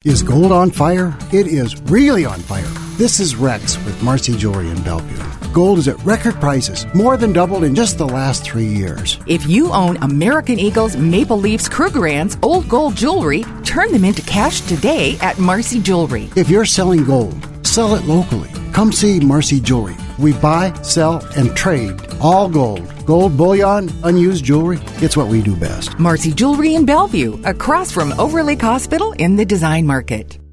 Is gold on fire? It is really on fire. This is Rex with Marcy Jewelry in Bellevue. Gold is at record prices, more than doubled in just the last 3 years. If you own American Eagles, Maple Leafs, Krugerrands, old gold jewelry, turn them into cash today at Marcy Jewelry. If you're selling gold, sell it locally. Come see Marcy Jewelry. We buy, sell, and trade all gold. Gold bullion, unused jewelry, it's what we do best. Marcy Jewelry in Bellevue, across from Overlake Hospital in the Design Market.